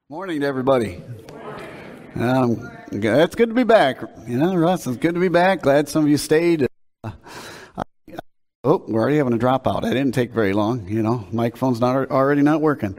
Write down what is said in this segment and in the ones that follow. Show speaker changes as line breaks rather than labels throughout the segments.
Morning to everybody. It's good to be back. Russ, it's good to be back. Glad some of you stayed. We're already having a dropout. I didn't take very long. Microphone's already not working.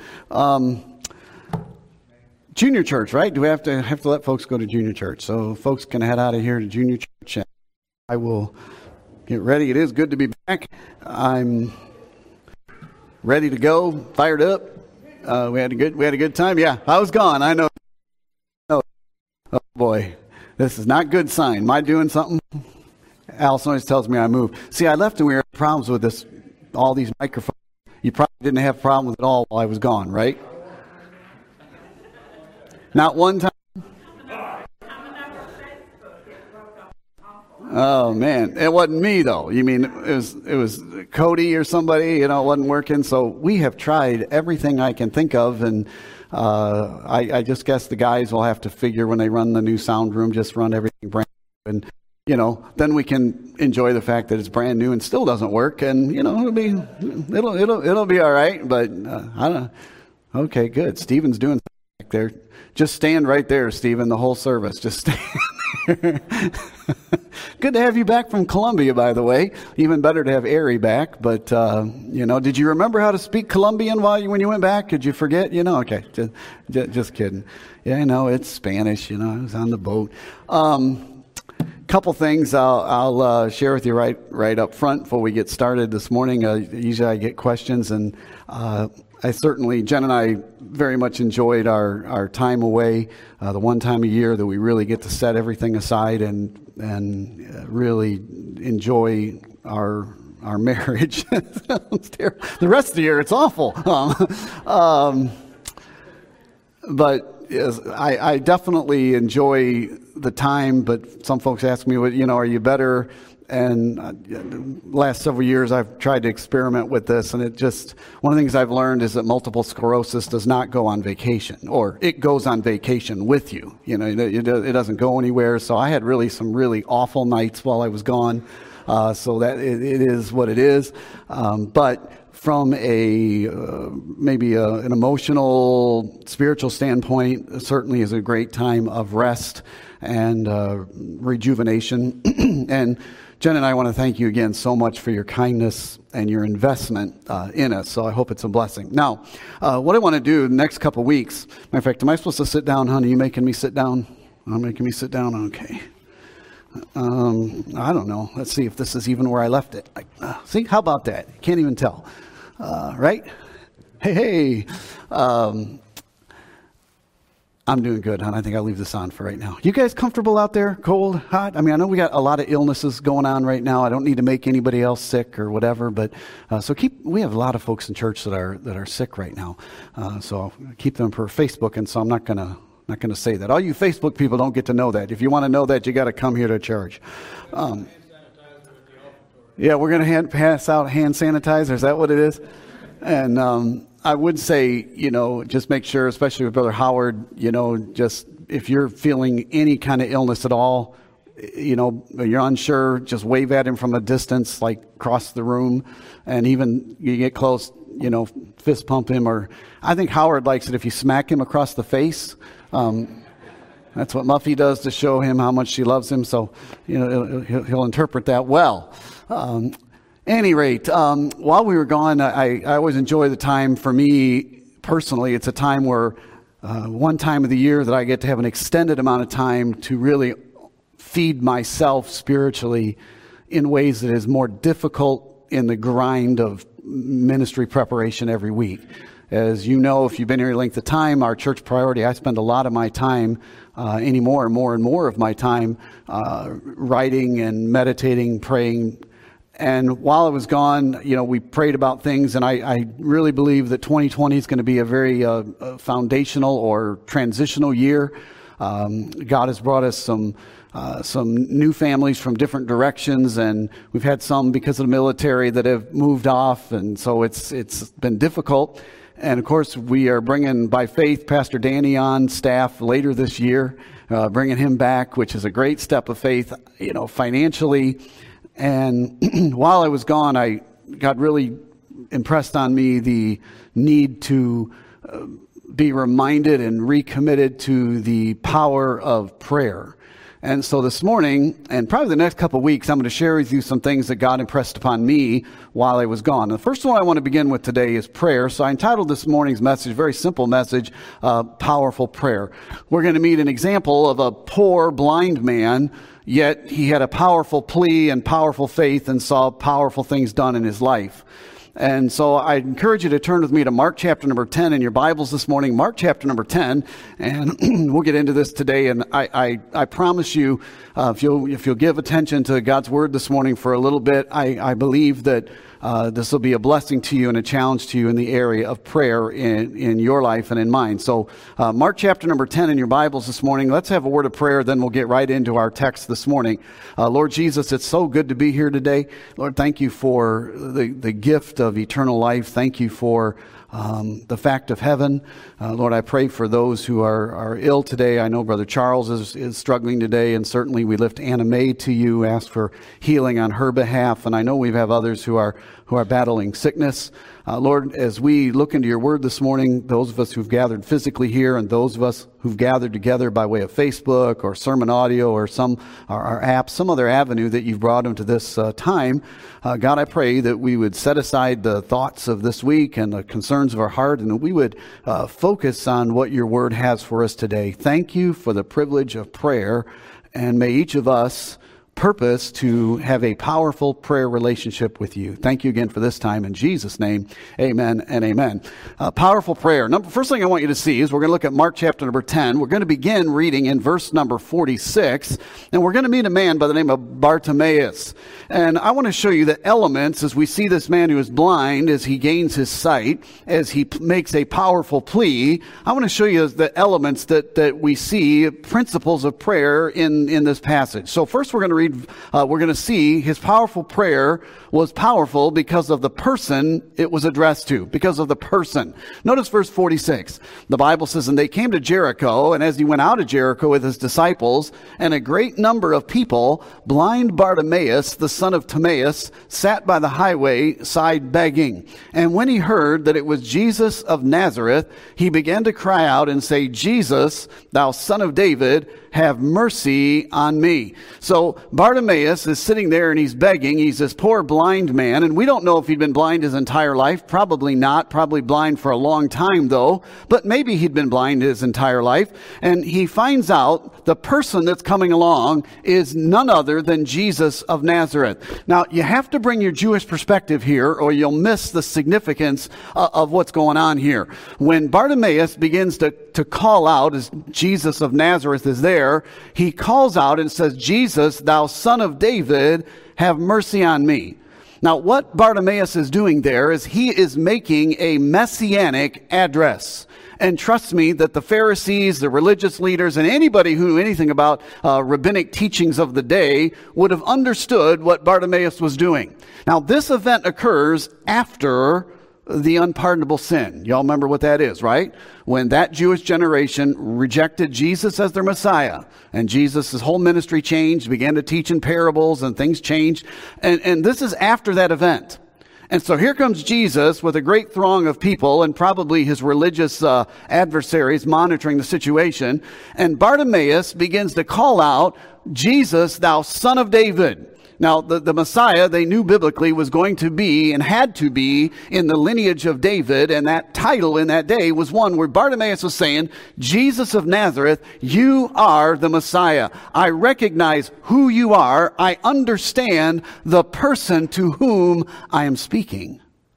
Junior church, right? Do we have to let folks go to junior church? So folks can head out of here to junior church. And I will get ready. It is good to be back. I'm ready to go. Fired up. We had a good time. Yeah, I was gone. I know. Oh boy, this is not a good sign. Am I doing something? Alice always tells me I moved. See, I left and we had problems with this. All these microphones. You probably didn't have a problem with it all while I was gone, right? Not one time. Oh man, it wasn't me though. You mean it was Cody or somebody? It wasn't working. So we have tried everything I can think of, and I just guess the guys will have to figure when they run the new sound room, just run everything brand new, and then we can enjoy the fact that it's brand new and still doesn't work, and it'll be all right. But I don't know. Okay, good. Stephen's doing something back there. Just stand right there, Stephen. The whole service. Just stand there. Good to have you back from Colombia, by the way. Even better to have Ari back. But, did you remember how to speak Colombian when you went back? Did you forget? Okay, just kidding. Yeah, I know, it's Spanish. I was on the boat. Couple things I'll share with you right up front before we get started this morning. Usually I get questions, and Jen and I very much enjoyed our time away, the one time a year that we really get to set everything aside and really enjoy our marriage. The rest of the year, it's awful. But yes, I definitely enjoy the time, but some folks ask me, are you better? And last several years, I've tried to experiment with this, and one of the things I've learned is that multiple sclerosis does not go on vacation, or it goes on vacation with you. It doesn't go anywhere. So I had some really awful nights while I was gone. So that it is what it is. But from an emotional, spiritual standpoint, it certainly is a great time of rest and rejuvenation. And Jen and I want to thank you again so much for your kindness and your investment in us. So I hope it's a blessing. Now, what I want to do the next couple weeks, matter of fact, am I supposed to sit down, honey? Are you making me sit down? I'm making me sit down? Okay. I don't know. Let's see if this is even where I left it. See, how about that? Can't even tell. Right? Hey. I'm doing good, hon. I think I'll leave this on for right now. You guys comfortable out there? Cold? Hot? I know we got a lot of illnesses going on right now. I don't need to make anybody else sick or whatever, but we have a lot of folks in church that are sick right now. So keep them per Facebook, and so I'm not gonna say that. All you Facebook people don't get to know that. If you want to know that, you got to come here to church. Yeah, we're gonna pass out hand sanitizer. Is that what it is? And I would say, just make sure, especially with Brother Howard, just if you're feeling any kind of illness at all, you're unsure, just wave at him from a distance, like across the room. And even you get close, fist pump him. Or I think Howard likes it if you smack him across the face. That's what Muffy does to show him how much she loves him. So, he'll interpret that well. Any rate, while we were gone, I always enjoy the time. For me personally, it's a time where one time of the year that I get to have an extended amount of time to really feed myself spiritually in ways that is more difficult in the grind of ministry preparation every week. As you know, if you've been here a length of time, our church priority, I spend a lot of my time, more and more of my time, writing and meditating, praying. And while I was gone, we prayed about things, and I really believe that 2020 is going to be a very foundational or transitional year. God has brought us some new families from different directions, and we've had some because of the military that have moved off, and so it's been difficult. And of course, we are bringing, by faith, Pastor Danny on staff later this year, bringing him back, which is a great step of faith, financially. And while I was gone, God really impressed on me the need to be reminded and recommitted to the power of prayer. And so this morning, and probably the next couple of weeks, I'm going to share with you some things that God impressed upon me while I was gone. The first one I want to begin with today is prayer. So I entitled this morning's message, very simple message, Powerful Prayer. We're going to meet an example of a poor blind man, yet he had a powerful plea and powerful faith and saw powerful things done in his life. And so I encourage you to turn with me to Mark chapter number 10 in your Bibles this morning, Mark chapter number 10, and we'll get into this today. And I promise you, if you'll give attention to God's word this morning for a little bit, I believe that this will be a blessing to you and a challenge to you in the area of prayer in your life and in mine. So Mark chapter number 10 in your Bibles this morning. Let's have a word of prayer, then we'll get right into our text this morning. Lord Jesus, it's so good to be here today. Lord, thank you for the gift of eternal life. Thank you for the fact of heaven. Lord, I pray for those who are ill today. I know Brother Charles is struggling today, and certainly we lift Anna Mae to you, ask for healing on her behalf. And I know we have others who are battling sickness. Lord, as we look into your word this morning, those of us who've gathered physically here and those of us who've gathered together by way of Facebook or sermon audio or our app, some other avenue that you've brought into this time, God, I pray that we would set aside the thoughts of this week and the concerns of our heart, and that we would focus on what your word has for us today. Thank you for the privilege of prayer, and may each of us purpose to have a powerful prayer relationship with you. Thank you again for this time. In Jesus' name, amen and amen. Powerful prayer. First thing I want you to see is we're going to look at Mark chapter number 10. We're going to begin reading in verse number 46, and we're going to meet a man by the name of Bartimaeus. And I want to show you the elements as we see this man who is blind, as he gains his sight, as he makes a powerful plea. I want to show you the elements that we see, principles of prayer in this passage. So first we're going to we're going to see his powerful prayer was powerful because of the person it was addressed to, because of the person. Notice verse 46. The Bible says, "And they came to Jericho, and as he went out of Jericho with his disciples, and a great number of people, blind Bartimaeus, the son of Timaeus, sat by the highway side begging. And when he heard that it was Jesus of Nazareth, he began to cry out and say, 'Jesus, thou son of David, have mercy on me.'" So Bartimaeus is sitting there and he's begging. He's this poor blind man, and we don't know if he'd been blind his entire life. Probably not. Probably blind for a long time though. But maybe he'd been blind his entire life. And he finds out the person that's coming along is none other than Jesus of Nazareth. Now, you have to bring your Jewish perspective here, or you'll miss the significance of what's going on here. When Bartimaeus begins to call out, as Jesus of Nazareth is there, he calls out and says, "Jesus, thou son of David, have mercy on me." Now, what Bartimaeus is doing there is he is making a messianic address. And trust me that the Pharisees, the religious leaders, and anybody who knew anything about rabbinic teachings of the day would have understood what Bartimaeus was doing. Now, this event occurs after the unpardonable sin. Y'all remember what that is, right? When that Jewish generation rejected Jesus as their Messiah, and Jesus' whole ministry changed, began to teach in parables, and things changed. And this is after that event. And so here comes Jesus with a great throng of people and probably his religious adversaries monitoring the situation. And Bartimaeus begins to call out, "Jesus, thou son of David." Now, the Messiah, they knew biblically, was going to be and had to be in the lineage of David. And that title in that day was one where Bartimaeus was saying, "Jesus of Nazareth, you are the Messiah. I recognize who you are. I understand the person to whom I am speaking."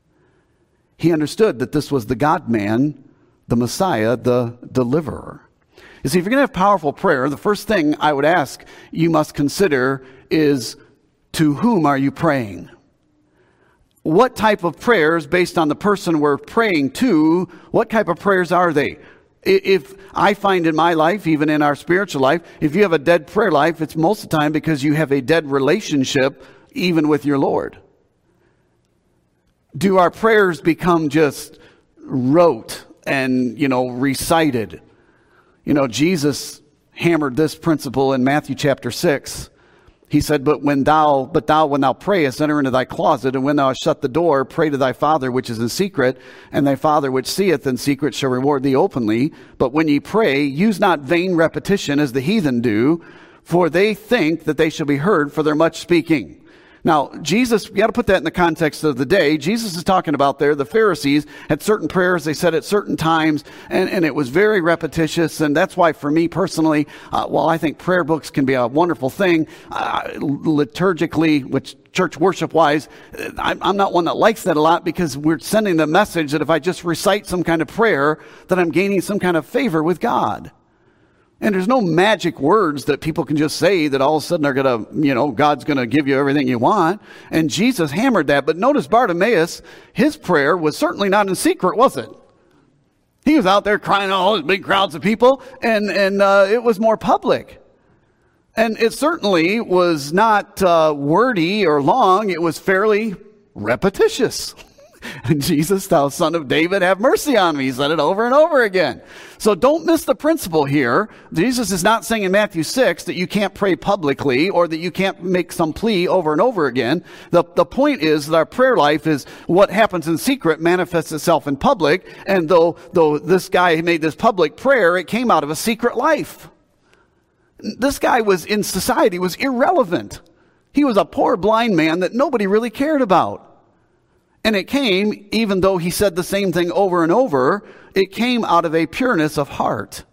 He understood that this was the God-man, the Messiah, the deliverer. You see, if you're going to have powerful prayer, the first thing I would ask you must consider is, to whom are you praying? What type of prayers, based on the person we're praying to, what type of prayers are they? If I find in my life, even in our spiritual life, if you have a dead prayer life, it's most of the time because you have a dead relationship even with your Lord. Do our prayers become just rote and, recited? Jesus hammered this principle in Matthew chapter 6. He said, when thou prayest, enter into thy closet, and when thou hast shut the door, pray to thy Father which is in secret, and thy Father which seeth in secret shall reward thee openly. But when ye pray, use not vain repetition as the heathen do, for they think that they shall be heard for their much speaking. Now, Jesus, you got to put that in the context of the day. Jesus is talking about there, the Pharisees had certain prayers they said at certain times, and it was very repetitious. And that's why for me personally, while I think prayer books can be a wonderful thing, liturgically, which church worship-wise, I'm not one that likes that a lot, because we're sending the message that if I just recite some kind of prayer, that I'm gaining some kind of favor with God. And there's no magic words that people can just say that all of a sudden are going to, God's going to give you everything you want. And Jesus hammered that. But notice Bartimaeus, his prayer was certainly not in secret, was it? He was out there crying to all these big crowds of people, and it was more public. And it certainly was not wordy or long. It was fairly repetitious. Jesus, thou son of David, have mercy on me. He said it over and over again. So don't miss the principle here. Jesus is not saying in Matthew 6 that you can't pray publicly or that you can't make some plea over and over again. The point is that our prayer life is what happens in secret manifests itself in public. And though this guy made this public prayer, it came out of a secret life. This guy was in society, was irrelevant. He was a poor blind man that nobody really cared about. And it came, even though he said the same thing over and over, it came out of a pureness of heart.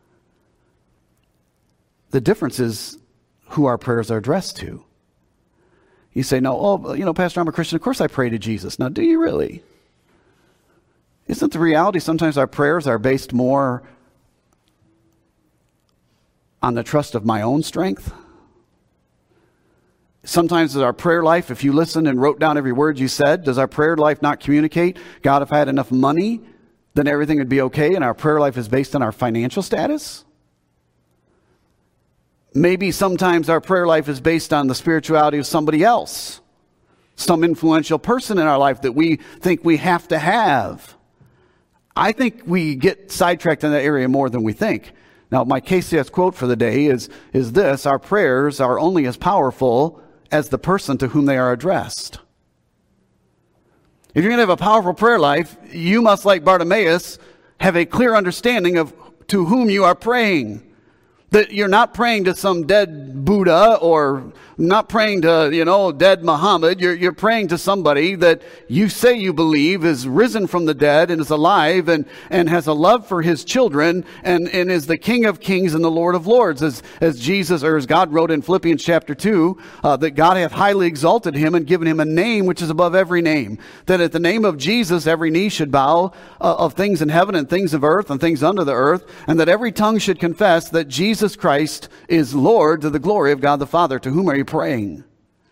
The difference is who our prayers are addressed to. You say, no, Pastor, I'm a Christian. Of course I pray to Jesus. Now, do you really? Isn't the reality sometimes our prayers are based more on the trust of my own strength? Sometimes in our prayer life, if you listened and wrote down every word you said, does our prayer life not communicate, God, if I had enough money, then everything would be okay, and our prayer life is based on our financial status? Maybe sometimes our prayer life is based on the spirituality of somebody else, some influential person in our life that we think we have to have. I think we get sidetracked in that area more than we think. Now, my KCS quote for the day is this: our prayers are only as powerful as the person to whom they are addressed. If you're going to have a powerful prayer life, you must, like Bartimaeus, have a clear understanding of to whom you are praying. That you're not praying to some dead Buddha or not praying to, dead Muhammad. You're praying to somebody that you say you believe is risen from the dead and is alive and has a love for his children and is the King of Kings and the Lord of Lords. As Jesus, or as God wrote in Philippians chapter 2, that God hath highly exalted him and given him a name which is above every name. That at the name of Jesus, every knee should bow of things in heaven and things of earth and things under the earth, and that every tongue should confess that Jesus Christ is Lord, to the glory of God the Father. To whom are you praying?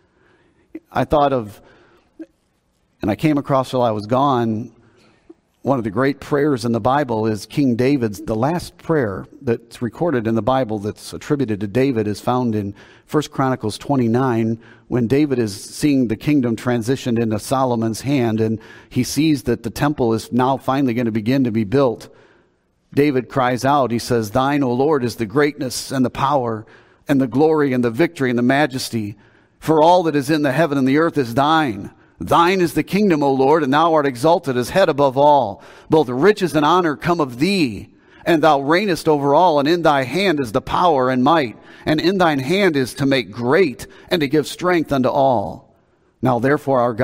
I thought of, and I came across while I was gone, one of the great prayers in the Bible is King David's. The last prayer that's recorded in the Bible that's attributed to David is found in 1 Chronicles 29, when David is seeing the kingdom transitioned into Solomon's hand, and he sees that the temple is now finally going to begin to be built. David cries out, he says, "Thine, O Lord, is the greatness and the power and the glory and the victory and the majesty. For all that is in the heaven and the earth is thine. Thine is the kingdom, O Lord, and thou art exalted as head above all. Both riches and honor come of thee, and thou reignest over all, and in thy hand is the power and might, and in thine hand is to make great and to give strength unto all. Now therefore, our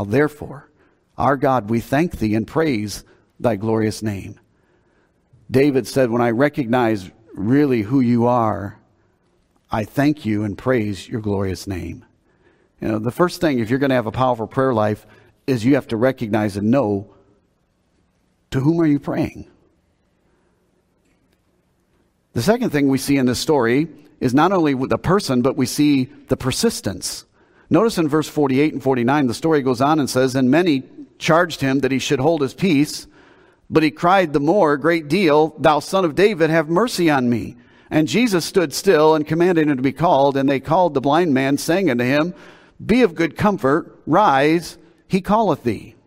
God, we thank thee and praise thy glorious name." David said, when I recognize really who you are, I thank you and praise your glorious name. The first thing, if you're going to have a powerful prayer life, is you have to recognize and know, to whom are you praying? The second thing we see in this story is not only the person, but we see the persistence. Notice in verse 48 and 49, the story goes on and says, "And many charged him that he should hold his peace. But he cried the more a great deal, Thou son of David, have mercy on me. And Jesus stood still and commanded him to be called. And they called the blind man, saying unto him, Be of good comfort, rise, he calleth thee."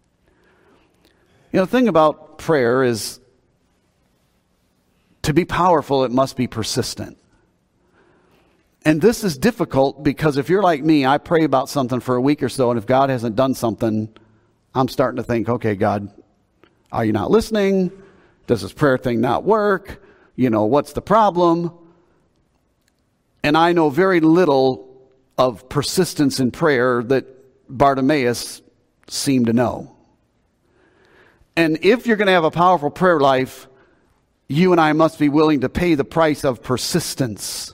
The thing about prayer is, to be powerful, it must be persistent. And this is difficult because if you're like me, I pray about something for a week or so, and if God hasn't done something, I'm starting to think, okay, God, are you not listening? Does this prayer thing not work? What's the problem? And I know very little of persistence in prayer that Bartimaeus seemed to know. And if you're going to have a powerful prayer life, you and I must be willing to pay the price of persistence.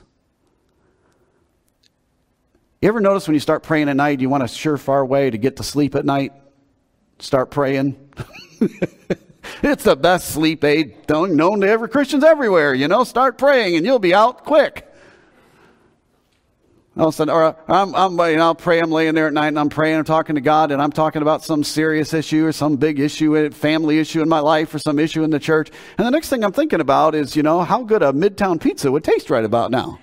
You ever notice when you start praying at night, you want a surefire way to get to sleep at night? Start praying. It's the best sleep aid known to every Christians everywhere. Start praying and you'll be out quick. All of a sudden, I'll pray. I'm laying there at night and I'm praying. I'm talking to God and I'm talking about some serious issue or some big issue, a family issue in my life or some issue in the church. And the next thing I'm thinking about is, how good a Midtown pizza would taste right about now.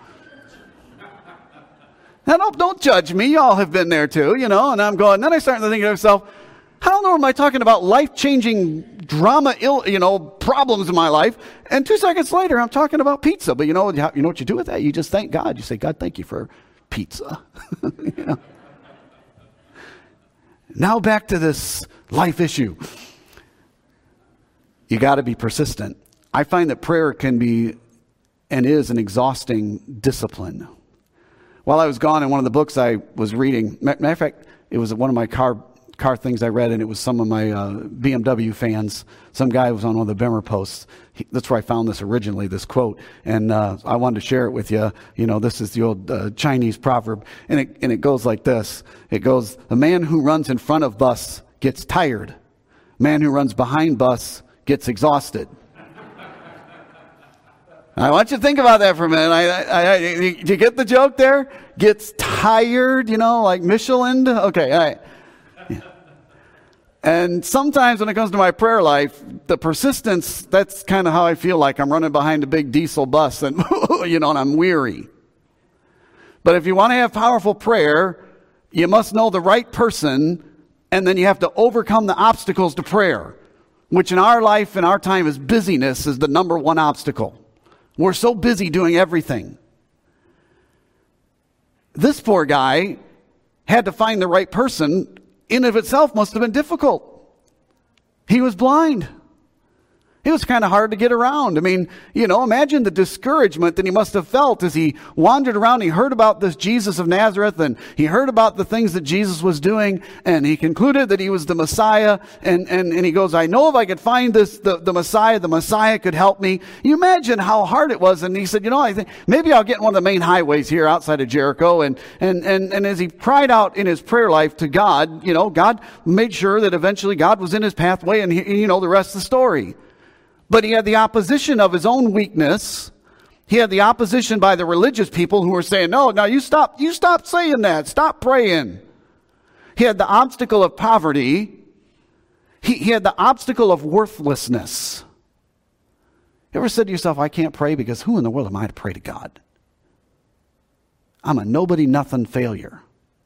Now, don't judge me. Y'all have been there too, and I'm going, then I start to think to myself, how in the world am I talking about life-changing drama, problems in my life? And 2 seconds later, I'm talking about pizza. But you know what you do with that? You just thank God. You say, God, thank you for pizza. Now back to this life issue. You got to be persistent. I find that prayer can be and is an exhausting discipline. While I was gone, in one of the books I was reading, matter of fact, it was one of my car things I read, and it was some of my BMW fans. Some guy was on one of the Bimmer posts. That's where I found this originally, this quote, and I wanted to share it with you. This is the old Chinese proverb, and it goes like this. It goes, "The man who runs in front of bus gets tired. Man who runs behind bus gets exhausted." I want you to think about that for a minute. Do you get the joke there? Gets tired, like Michelin. Okay, all right. Yeah. And sometimes when it comes to my prayer life, the persistence, that's kind of how I feel like I'm running behind a big diesel bus and, and I'm weary. But if you want to have powerful prayer, you must know the right person, and then you have to overcome the obstacles to prayer, which in our life, in our time, is busyness is the number one obstacle. We're so busy doing everything. This poor guy had to find the right person. In of itself must have been difficult. He was blind. It was kind of hard to get around. I mean, imagine the discouragement that he must have felt as he wandered around. He heard about this Jesus of Nazareth, and he heard about the things that Jesus was doing, and he concluded that he was the Messiah, and he goes, I know if I could find the Messiah could help me. You imagine how hard it was, and he said, I think maybe I'll get one of the main highways here outside of Jericho, and as he cried out in his prayer life to God, God made sure that eventually God was in his pathway, and the rest of the story. But he had the opposition of his own weakness. He had the opposition by the religious people who were saying, no, now you stop saying that. Stop praying. He had the obstacle of poverty. He had the obstacle of worthlessness. You ever said to yourself, I can't pray because who in the world am I to pray to God? I'm a nobody, nothing failure.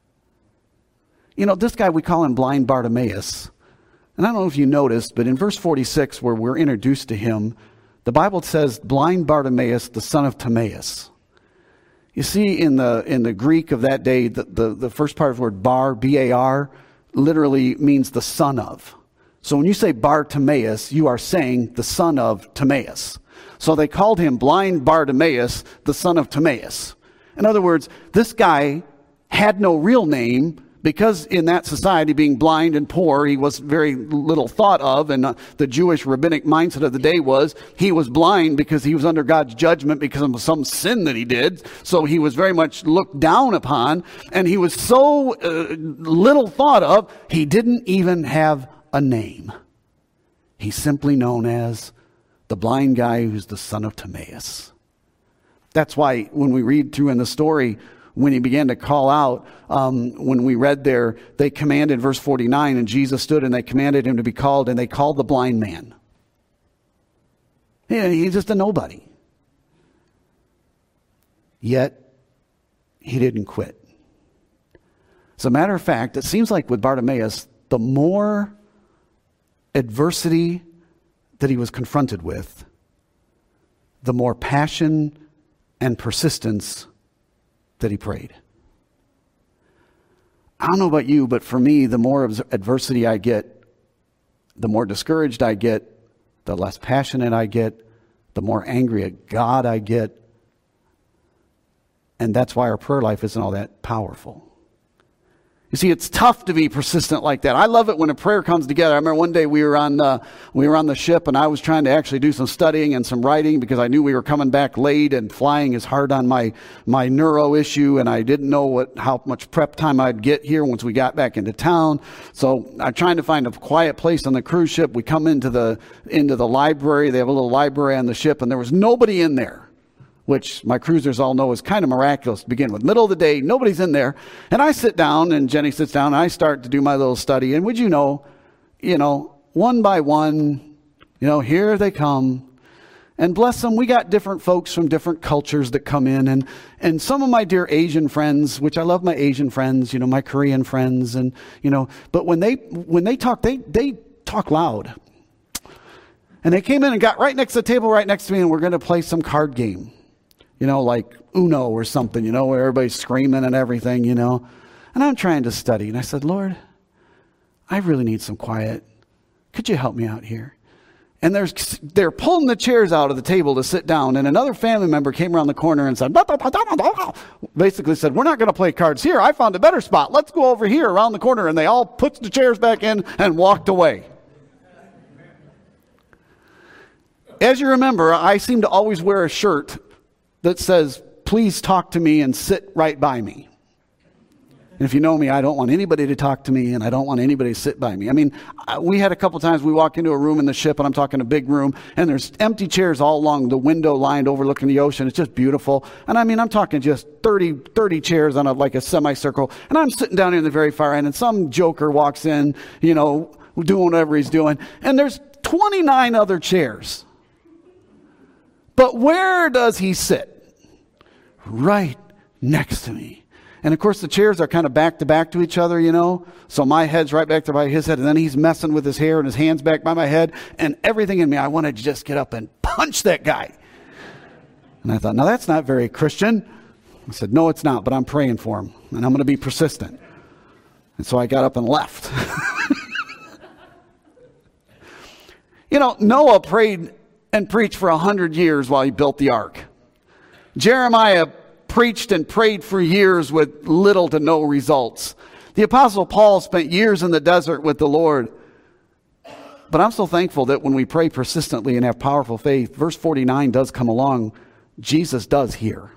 This guy, we call him blind Bartimaeus. And I don't know if you noticed, but in verse 46, where we're introduced to him, the Bible says, blind Bartimaeus, the son of Timaeus. You see, in the Greek of that day, the first part of the word bar, B-A-R, literally means the son of. So when you say Bartimaeus, you are saying the son of Timaeus. So they called him blind Bartimaeus, the son of Timaeus. In other words, this guy had no real name, because in that society, being blind and poor, he was very little thought of. And the Jewish rabbinic mindset of the day was he was blind because he was under God's judgment because of some sin that he did. So he was very much looked down upon. And he was so little thought of, he didn't even have a name. He's simply known as the blind guy who's the son of Timaeus. That's why when we read through in the story, when he began to call out, when we read there, they commanded, verse 49, and Jesus stood and they commanded him to be called, and they called the blind man. Yeah, he's just a nobody. Yet, he didn't quit. As a matter of fact, it seems like with Bartimaeus, the more adversity that he was confronted with, the more passion and persistence that he prayed. I don't know about you, but for me, the more adversity I get, the more discouraged I get, the less passionate I get, the more angry at God I get. And that's why our prayer life isn't all that powerful. You see, it's tough to be persistent like that. I love it when a prayer comes together. I remember one day we were on the ship, and I was trying to actually do some studying and some writing because I knew we were coming back late, and flying is hard on my neuro issue, and I didn't know how much prep time I'd get here once we got back into town. So I'm trying to find a quiet place on the cruise ship. We come into the library. They have a little library on the ship, and there was nobody in there, which my cruisers all know is kind of miraculous to begin with. Middle of the day, nobody's in there. And I sit down, and Jenny sits down, and I start to do my little study. And would you know, one by one, here they come. And bless them, we got different folks from different cultures that come in. And some of my dear Asian friends, which I love my Asian friends, my Korean friends. And, but when they talk, they talk loud. And they came in and got right next to the table right next to me, and we're going to play some card game. Like Uno or something, where everybody's screaming and everything, And I'm trying to study. And I said, Lord, I really need some quiet. Could you help me out here? And they're pulling the chairs out of the table to sit down. And another family member came around the corner and said, basically said, we're not going to play cards here. I found a better spot. Let's go over here around the corner. And they all put the chairs back in and walked away. As you remember, I seem to always wear a shirt that says, please talk to me and sit right by me. And if you know me, I don't want anybody to talk to me, and I don't want anybody to sit by me. I mean, we had a couple times we walk into a room in the ship, and I'm talking a big room, and there's empty chairs all along the window lined overlooking the ocean. It's just beautiful. And I mean, I'm talking just 30 chairs on like a semicircle. And I'm sitting down here in the very far end, and some joker walks in, doing whatever he's doing. And there's 29 other chairs. But where does he sit? Right next to me. And of course the chairs are kind of back to back to each other, So my head's right back there by his head, and then he's messing with his hair and his hand's back by my head, and everything in me, I wanted to just get up and punch that guy. And I thought, now that's not very Christian. I said, no, it's not, but I'm praying for him, and I'm going to be persistent. And so I got up and left. Noah prayed and preached for 100 years while he built the ark. Jeremiah preached and prayed for years with little to no results. The Apostle Paul spent years in the desert with the Lord. But I'm so thankful that when we pray persistently and have powerful faith, verse 49 does come along. Jesus does hear.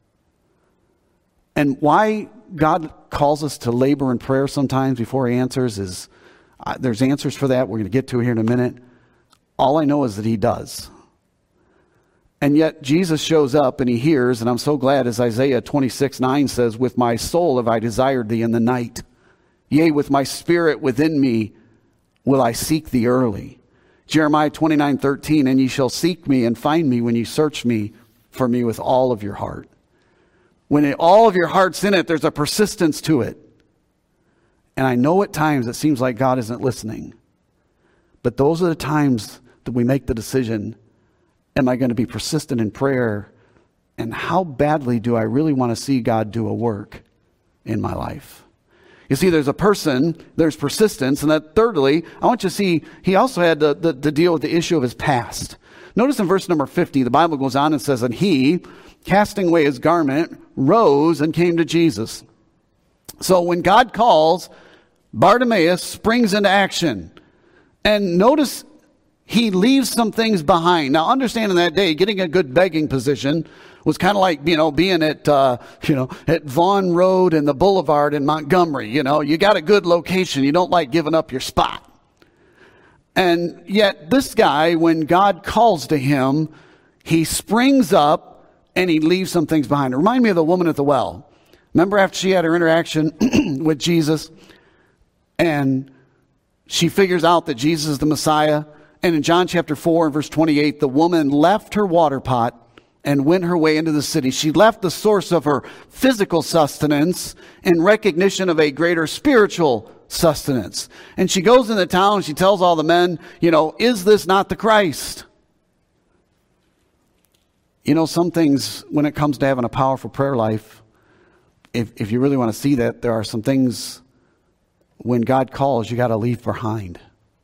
And why God calls us to labor in prayer sometimes before he answers is, there's answers for that. We're going to get to it here in a minute. All I know is that he does. And yet Jesus shows up and he hears, and I'm so glad, as Isaiah 26:9 says, with my soul have I desired thee in the night. Yea, with my spirit within me will I seek thee early. Jeremiah 29:13, and ye shall seek me and find me when ye search me for me with all of your heart. When all of your heart's in it, there's a persistence to it. And I know at times it seems like God isn't listening. But those are the times that we make the decision, am I going to be persistent in prayer? And how badly do I really want to see God do a work in my life? You see, there's a person, there's persistence, and that thirdly, I want you to see, he also had to deal with the issue of his past. Notice in verse number 50, the Bible goes on and says, and he, casting away his garment, rose and came to Jesus. So when God calls, Bartimaeus springs into action. And notice he leaves some things behind. Now, understand in that day, getting a good begging position was kind of like, being at Vaughan Road and the Boulevard in Montgomery. You got a good location. You don't like giving up your spot. And yet this guy, when God calls to him, he springs up and he leaves some things behind. It reminded me of the woman at the well. Remember after she had her interaction with Jesus and she figures out that Jesus is the Messiah? And in John chapter 4 and verse 28, the woman left her water pot and went her way into the city. She left the source of her physical sustenance in recognition of a greater spiritual sustenance. And she goes into town and she tells all the men, is this not the Christ? Some things, when it comes to having a powerful prayer life, if you really want to see that, there are some things when God calls, you got to leave behind.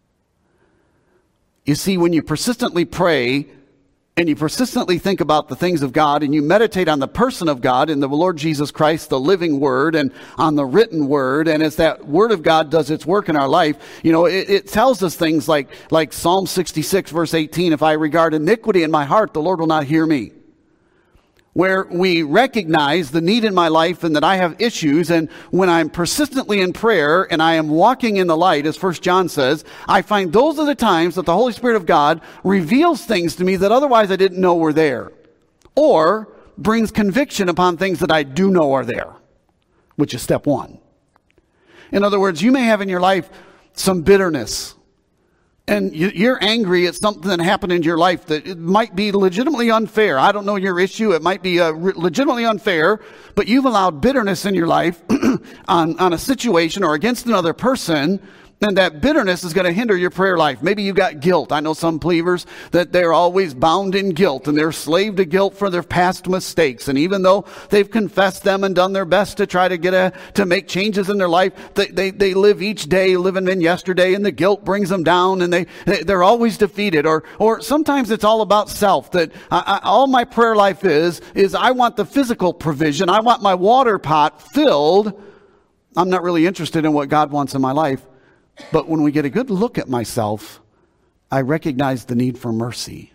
You see, when you persistently pray and you persistently think about the things of God and you meditate on the person of God in the Lord Jesus Christ, the living word, and on the written word, and as that word of God does its work in our life, it tells us things like Psalm 66 verse 18, if I regard iniquity in my heart, the Lord will not hear me. Where we recognize the need in my life and that I have issues, and when I'm persistently in prayer and I am walking in the light, as 1 John says, I find those are the times that the Holy Spirit of God reveals things to me that otherwise I didn't know were there, or brings conviction upon things that I do know are there, which is step one. In other words, you may have in your life some bitterness, and you're angry at something that happened in your life that it might be legitimately unfair. I don't know your issue. It might be legitimately unfair, but you've allowed bitterness in your life on a situation or against another person, and that bitterness is going to hinder your prayer life. Maybe you got guilt. I know some believers that they're always bound in guilt and they're slave to guilt for their past mistakes. And even though they've confessed them and done their best to try to to make changes in their life, they live each day living in yesterday, and the guilt brings them down, and they're always defeated. Or sometimes it's all about self, that all my prayer life is I want the physical provision. I want my water pot filled. I'm not really interested in what God wants in my life. But when we get a good look at myself, I recognize the need for mercy.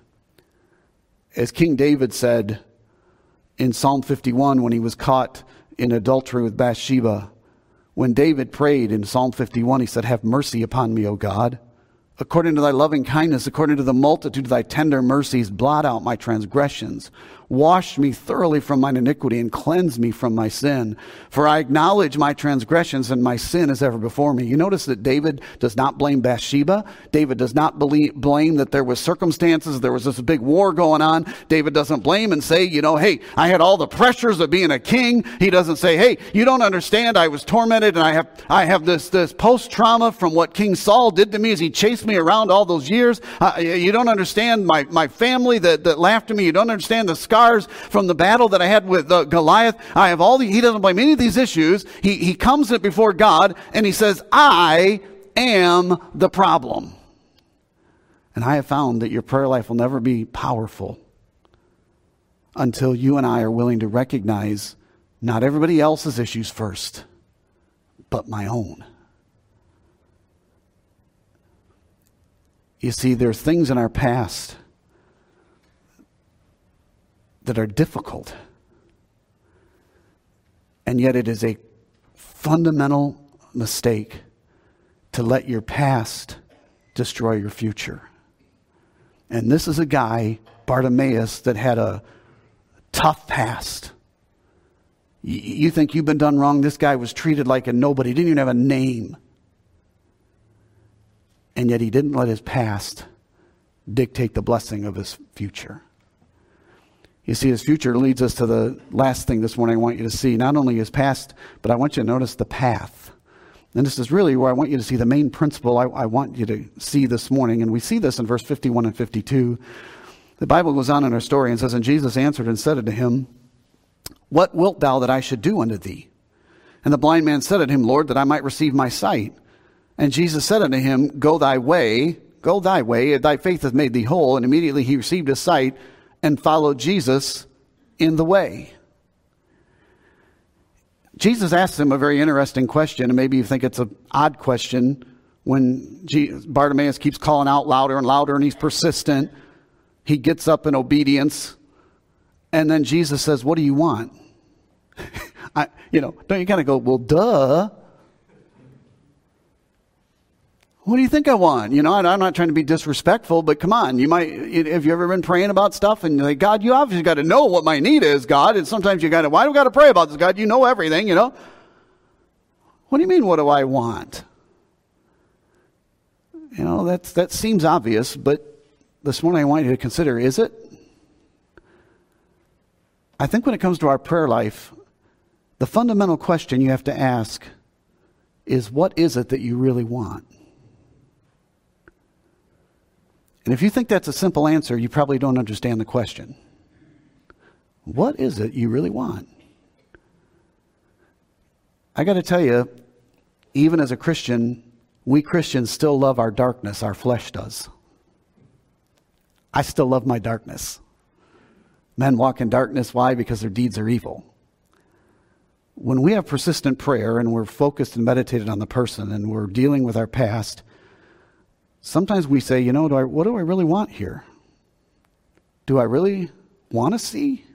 As King David said in Psalm 51 when he was caught in adultery with Bathsheba, when David prayed in Psalm 51, he said, have mercy upon me, O God. According to thy loving kindness, according to the multitude of thy tender mercies, blot out my transgressions. Wash me thoroughly from mine iniquity and cleanse me from my sin. For I acknowledge my transgressions, and my sin is ever before me. You notice that David does not blame Bathsheba. David does not blame that there was circumstances. There was this big war going on. David doesn't blame and say, hey, I had all the pressures of being a king. He doesn't say, hey, you don't understand. I was tormented, and I have this post-trauma from what King Saul did to me as he chased me around all those years. You don't understand my family that laughed at me. You don't understand the scars from the battle that I had with Goliath. I have he doesn't blame any of these issues. He comes before God and he says, I am the problem. And I have found that your prayer life will never be powerful until you and I are willing to recognize not everybody else's issues first, but my own. You see, there's things in our past that are difficult. And yet it is a fundamental mistake to let your past destroy your future. And this is a guy, Bartimaeus, that had a tough past. You think you've been done wrong? This guy was treated like a nobody. He didn't even have a name. And yet he didn't let his past dictate the blessing of his future. You see, his future leads us to the last thing this morning I want you to see. Not only his past, but I want you to notice the path. And this is really where I want you to see the main principle I want you to see this morning. And we see this in verse 51 and 52. The Bible goes on in our story and says, and Jesus answered and said unto him, what wilt thou that I should do unto thee? And the blind man said unto him, Lord, that I might receive my sight. And Jesus said unto him, go thy way, thy faith hath made thee whole. And immediately he received his sight and followed Jesus in the way. Jesus asked him a very interesting question, and maybe you think it's an odd question when Bartimaeus keeps calling out louder and louder, and he's persistent. He gets up in obedience, and then Jesus says, what do you want? Don't you kind of go, well, duh. What do you think I want? I'm not trying to be disrespectful, but come on. Have you ever been praying about stuff and you're like, God, you obviously got to know what my need is, God. And sometimes why do I got to pray about this, God? You know everything, What do you mean, what do I want? That seems obvious, but this morning I want you to consider, is it? I think when it comes to our prayer life, the fundamental question you have to ask is, what is it that you really want? And if you think that's a simple answer, you probably don't understand the question. What is it you really want? I got to tell you, even as a Christian, we Christians still love our darkness. Our flesh does. I still love my darkness. Men walk in darkness. Why? Because their deeds are evil. When we have persistent prayer and we're focused and meditated on the person and we're dealing with our past, sometimes we say, what do I really want here? Do I really want to see?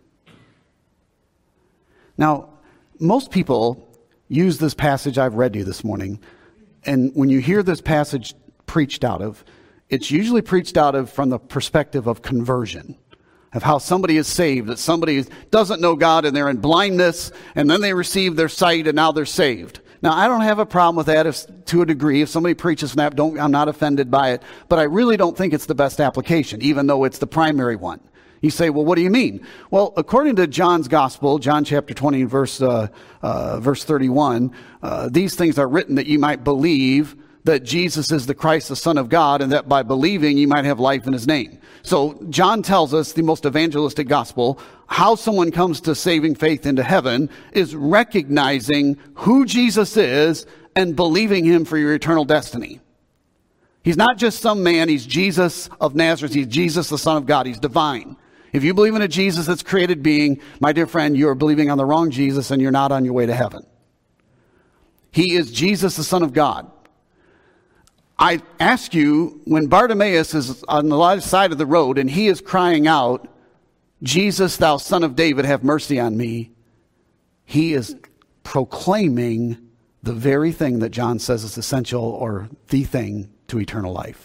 Now, most people use this passage I've read to you this morning, and when you hear this passage preached out of, it's usually preached out of from the perspective of conversion, of how somebody is saved, that somebody doesn't know God and they're in blindness, and then they receive their sight and now they're saved. Now, I don't have a problem with that to a degree. If somebody preaches from that, I'm not offended by it, but I really don't think it's the best application, even though it's the primary one. You say, well, what do you mean? Well, according to John's gospel, John chapter 20, verse 31, these things are written that you might believe that Jesus is the Christ, the Son of God, and that by believing you might have life in his name. So John tells us, the most evangelistic gospel, how someone comes to saving faith into heaven is recognizing who Jesus is and believing him for your eternal destiny. He's not just some man. He's Jesus of Nazareth. He's Jesus, the Son of God. He's divine. If you believe in a Jesus that's created being, my dear friend, you're believing on the wrong Jesus and you're not on your way to heaven. He is Jesus, the Son of God. I ask you, when Bartimaeus is on the side of the road and he is crying out, Jesus, thou Son of David, have mercy on me, he is proclaiming the very thing that John says is essential, or the thing to eternal life.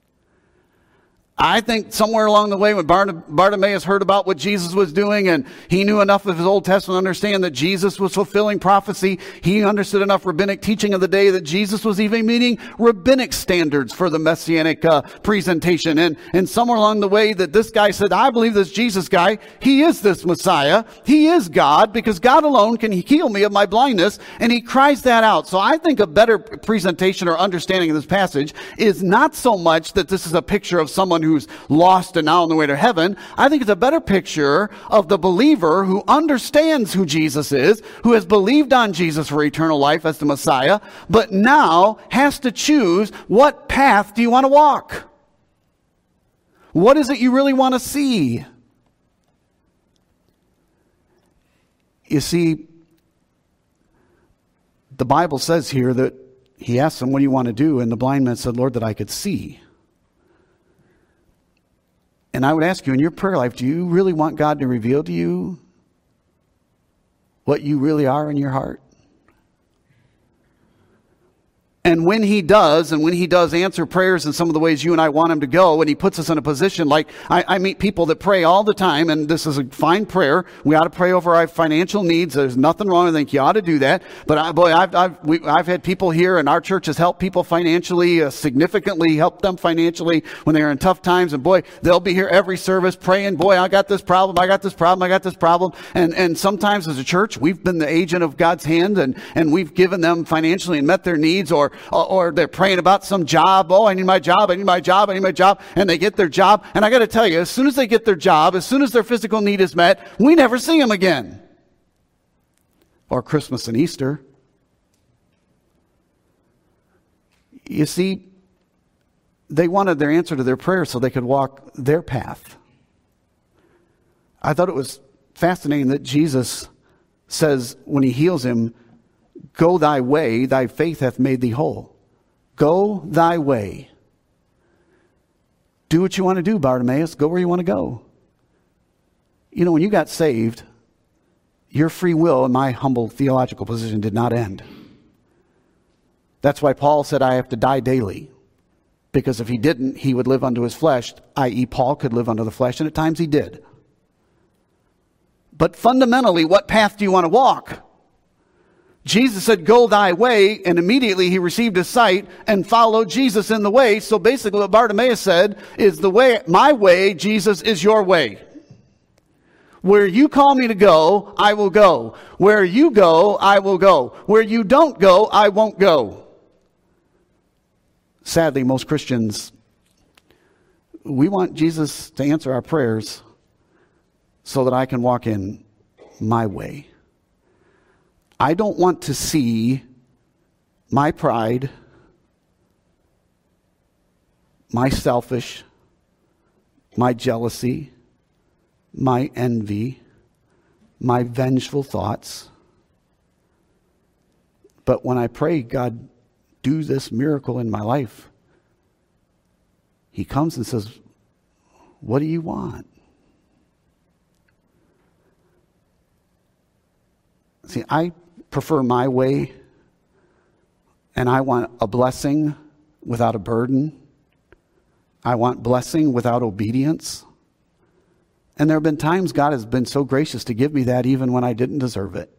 I think somewhere along the way when Bartimaeus heard about what Jesus was doing and he knew enough of his Old Testament to understand that Jesus was fulfilling prophecy, he understood enough rabbinic teaching of the day that Jesus was even meeting rabbinic standards for the messianic presentation. And somewhere along the way that this guy said, I believe this Jesus guy, he is this Messiah. He is God, because God alone can heal me of my blindness. And he cries that out. So I think a better presentation or understanding of this passage is not so much that this is a picture of someone who's lost and now on the way to heaven. I think it's a better picture of the believer who understands who Jesus is, who has believed on Jesus for eternal life as the Messiah, but now has to choose, what path do you want to walk? What is it you really want to see? You see, the Bible says here that he asked him, what do you want to do? And the blind man said, Lord, that I could see. And I would ask you, in your prayer life, do you really want God to reveal to you what you really are in your heart? And when he does answer prayers in some of the ways you and I want him to go, and he puts us in a position like, I meet people that pray all the time, and this is a fine prayer. We ought to pray over our financial needs. There's nothing wrong. I think you ought to do that. But I've had people here, and our church has helped people financially, significantly helped them financially when they are in tough times. And boy, they'll be here every service praying, boy, I got this problem, I got this problem, I got this problem. And sometimes as a church, we've been the agent of God's hand, and we've given them financially and met their needs, or they're praying about some job. Oh, I need my job, I need my job, I need my job. And they get their job. And I got to tell you, as soon as they get their job, as soon as their physical need is met, we never see them again. Or Christmas and Easter. You see, they wanted their answer to their prayer so they could walk their path. I thought it was fascinating that Jesus says when he heals him, go thy way, thy faith hath made thee whole. Go thy way. Do what you want to do, Bartimaeus. Go where you want to go. You know, when you got saved, your free will, in my humble theological position, did not end. That's why Paul said, I have to die daily. Because if he didn't, he would live unto his flesh, i.e. Paul could live unto the flesh, and at times he did. But fundamentally, what path do you want to walk? Jesus said, go thy way, and immediately he received his sight and followed Jesus in the way. So basically what Bartimaeus said is, the way, my way, Jesus, is your way. Where you call me to go, I will go. Where you go, I will go. Where you don't go, I won't go. Sadly, most Christians, we want Jesus to answer our prayers so that I can walk in my way. I don't want to see my pride, my selfish, my jealousy, my envy, my vengeful thoughts. But when I pray, God, do this miracle in my life, He comes and says, what do you want? See, I prefer my way, and I want a blessing without a burden. I want blessing without obedience. And there have been times God has been so gracious to give me that even when I didn't deserve it.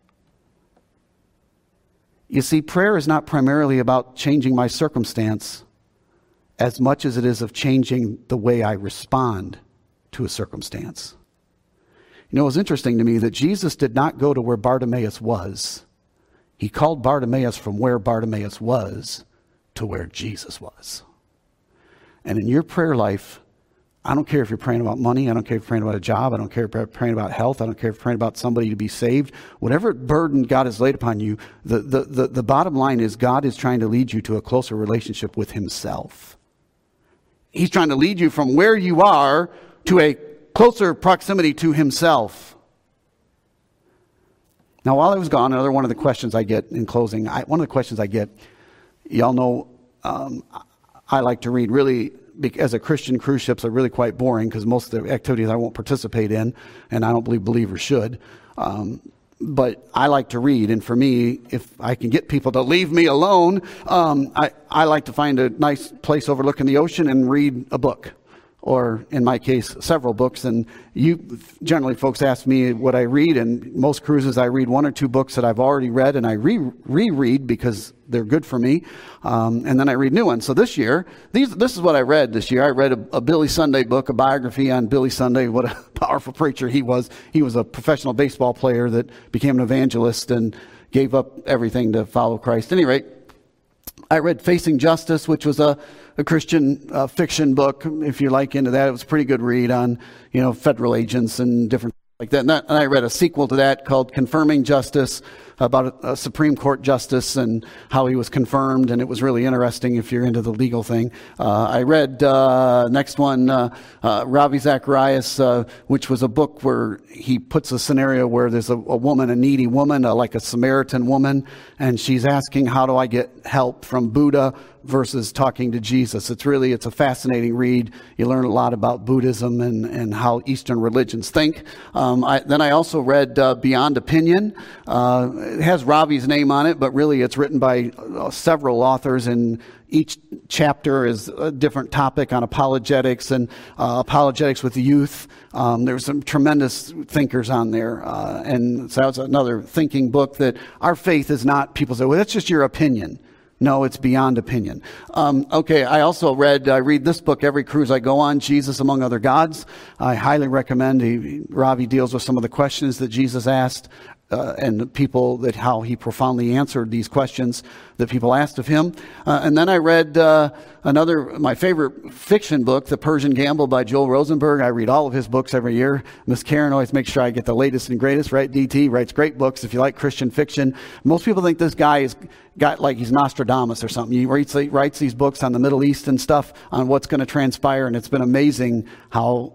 You see, prayer is not primarily about changing my circumstance as much as it is of changing the way I respond to a circumstance. You know, it was interesting to me that Jesus did not go to where Bartimaeus was. He called Bartimaeus from where Bartimaeus was to where Jesus was. And in your prayer life, I don't care if you're praying about money. I don't care if you're praying about a job. I don't care if you're praying about health. I don't care if you're praying about somebody to be saved. Whatever burden God has laid upon you, the bottom line is God is trying to lead you to a closer relationship with Himself. He's trying to lead you from where you are to a closer proximity to Himself. Now, while I was gone, another one of the questions I get in closing, one of the questions I get, y'all know I like to read. Really, as a Christian, cruise ships are really quite boring because most of the activities I won't participate in, and I don't believe believers should. But I like to read, and for me, if I can get people to leave me alone, I like to find a nice place overlooking the ocean and read a book. Or in my case, several books. And generally folks ask me what I read, and most cruises I read one or two books that I've already read, and I reread because they're good for me. And then I read new ones. So this year, this is what I read this year. I read a Billy Sunday book, a biography on Billy Sunday. What a powerful preacher he was. He was a professional baseball player that became an evangelist and gave up everything to follow Christ. At any rate, I read Facing Justice, which was a Christian fiction book. If you're like into that, it was a pretty good read on, federal agents and different like that. And I read a sequel to that called Confirming Justice, about a Supreme Court justice and how he was confirmed, and it was really interesting if you're into the legal thing. I read next one, Ravi Zacharias, which was a book where he puts a scenario where there's a woman, a needy woman, like a Samaritan woman, and she's asking, how do I get help from Buddha versus talking to Jesus? It's a fascinating read. You learn a lot about Buddhism and how Eastern religions think. Then I also read Beyond Opinion. It has Ravi's name on it, but really it's written by several authors, and each chapter is a different topic on apologetics and apologetics with youth. There's some tremendous thinkers on there. And so that's another thinking book that our faith is not, people say, well, that's just your opinion. No, it's beyond opinion. Okay, I read this book every cruise I go on, Jesus Among Other Gods. I highly recommend. Ravi deals with some of the questions that Jesus asked and the people how he profoundly answered these questions that people asked of him. And then I read my favorite fiction book, The Persian Gamble by Joel Rosenberg. I read all of his books every year. Miss Karen always makes sure I get the latest and greatest, right? DT writes great books if you like Christian fiction. Most people think this guy he's Nostradamus or something. He writes these books on the Middle East and stuff, on what's going to transpire, and it's been amazing how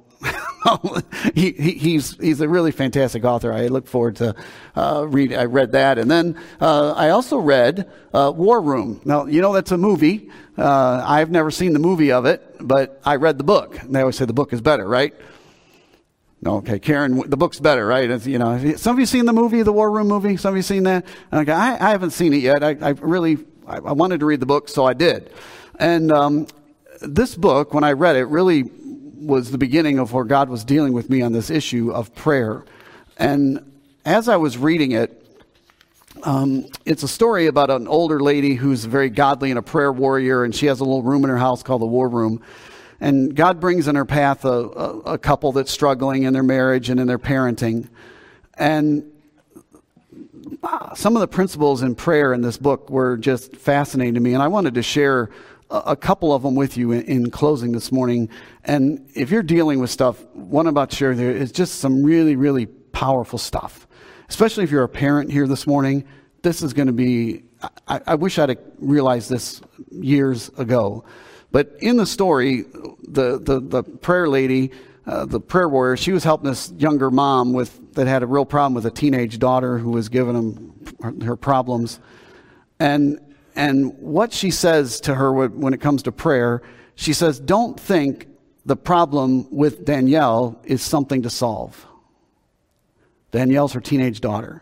he's a really fantastic author. I look forward to I read that. And then I also read War Room. Now, that's a movie. I've never seen the movie of it, but I read the book. And they always say the book is better, right? Okay, Karen, the book's better, right? Some of you seen the movie, the War Room movie? Some of you seen that? Okay, I haven't seen it yet. I wanted to read the book, so I did. And this book, when I read it, really was the beginning of where God was dealing with me on this issue of prayer. And as I was reading it, it's a story about an older lady who's very godly and a prayer warrior, and she has a little room in her house called the War Room. And God brings in her path a couple that's struggling in their marriage and in their parenting. And some of the principles in prayer in this book were just fascinating to me, and I wanted to share a couple of them with you in closing this morning. And if you're dealing with stuff, what I'm about to share there is just some really, really powerful stuff. especially if you're a parent here this morning, this is going to be, I wish I'd have realized this years ago. But in the story, the prayer lady, the prayer warrior, she was helping this younger mom that had a real problem with a teenage daughter who was giving them her problems. And what she says to her when it comes to prayer, she says, don't think the problem with Danielle is something to solve. Danielle's her teenage daughter.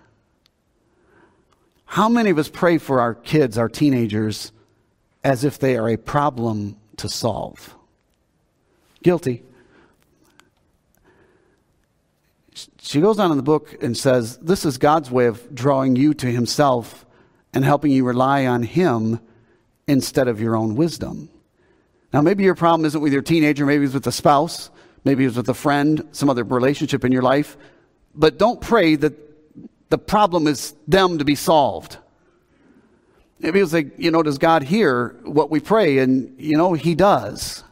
How many of us pray for our kids, our teenagers, as if they are a problem to solve? Guilty. She goes on in the book and says, this is God's way of drawing you to himself and helping you rely on him instead of your own wisdom. Now, maybe your problem isn't with your teenager, maybe it's with a spouse, maybe it's with a friend, some other relationship in your life, but don't pray that the problem is them to be solved. Maybe it's like, does God hear what we pray? And, he does.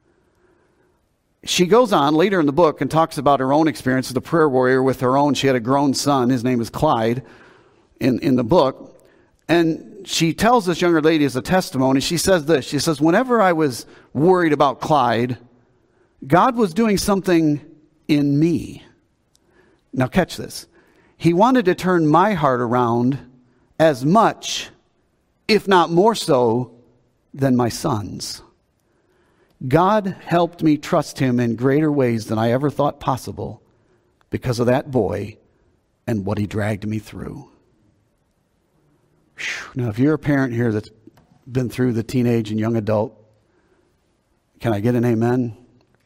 She goes on later in the book and talks about her own experience as a prayer warrior with her own. She had a grown son. His name is Clyde in the book. And she tells this younger lady as a testimony, she says this. She says, whenever I was worried about Clyde, God was doing something in me. Now catch this. He wanted to turn my heart around as much, if not more so, than my son's. God helped me trust him in greater ways than I ever thought possible because of that boy and what he dragged me through. Now, if you're a parent here that's been through the teenage and young adult, can I get an amen?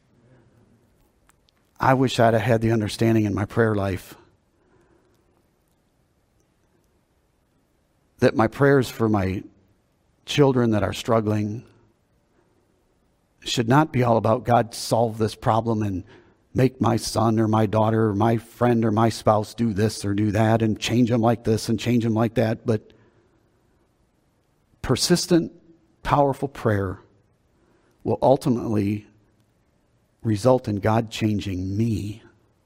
I wish I'd have had the understanding in my prayer life that my prayers for my children that are struggling should not be all about God solve this problem and make my son or my daughter or my friend or my spouse do this or do that and change them like this and change them like that. But persistent, powerful prayer will ultimately result in God changing me.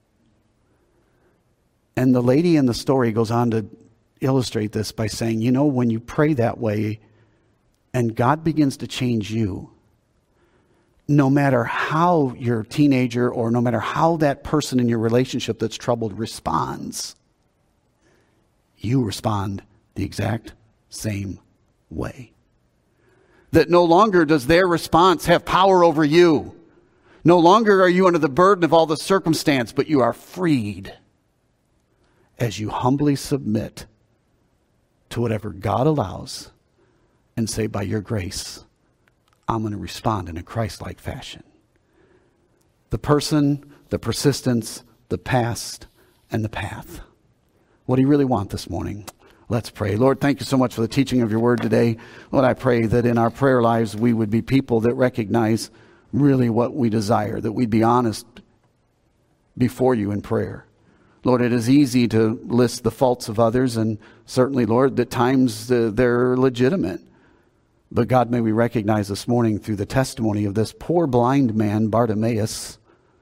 And the lady in the story goes on to illustrate this by saying, when you pray that way and God begins to change you, no matter how your teenager or no matter how that person in your relationship that's troubled responds, you respond the exact same way. That no longer does their response have power over you. No longer are you under the burden of all the circumstance, but you are freed as you humbly submit to whatever God allows and say, by your grace, I'm going to respond in a Christ-like fashion. The person, the persistence, the past, and the path. What do you really want this morning? Let's pray. Lord, thank you so much for the teaching of your word today. Lord, I pray that in our prayer lives we would be people that recognize really what we desire, that we'd be honest before you in prayer. Lord, it is easy to list the faults of others, and certainly, Lord, that times they're legitimate. But God, may we recognize this morning through the testimony of this poor blind man, Bartimaeus,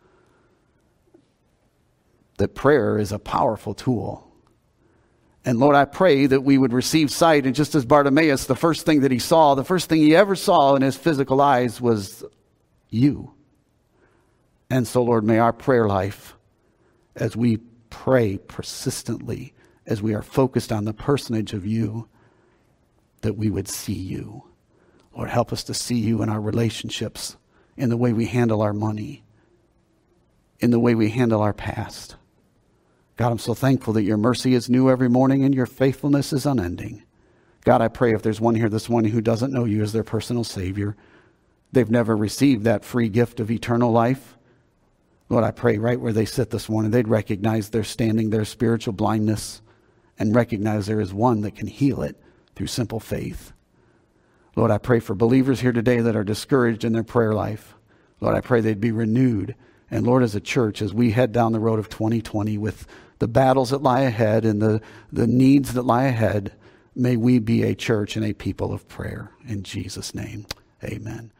that prayer is a powerful tool. And Lord, I pray that we would receive sight. And just as Bartimaeus, the first thing that he saw, the first thing he ever saw in his physical eyes was you. And so, Lord, may our prayer life, as we pray persistently, as we are focused on the personage of you, that we would see you. Lord, help us to see you in our relationships, in the way we handle our money, in the way we handle our past. God, I'm so thankful that your mercy is new every morning and your faithfulness is unending. God, I pray if there's one here this morning who doesn't know you as their personal Savior, they've never received that free gift of eternal life. Lord, I pray right where they sit this morning, they'd recognize their standing, their spiritual blindness, and recognize there is one that can heal it through simple faith. Lord, I pray for believers here today that are discouraged in their prayer life. Lord, I pray they'd be renewed. And Lord, as a church, as we head down the road of 2020 with the battles that lie ahead and the needs that lie ahead, may we be a church and a people of prayer. In Jesus' name, amen.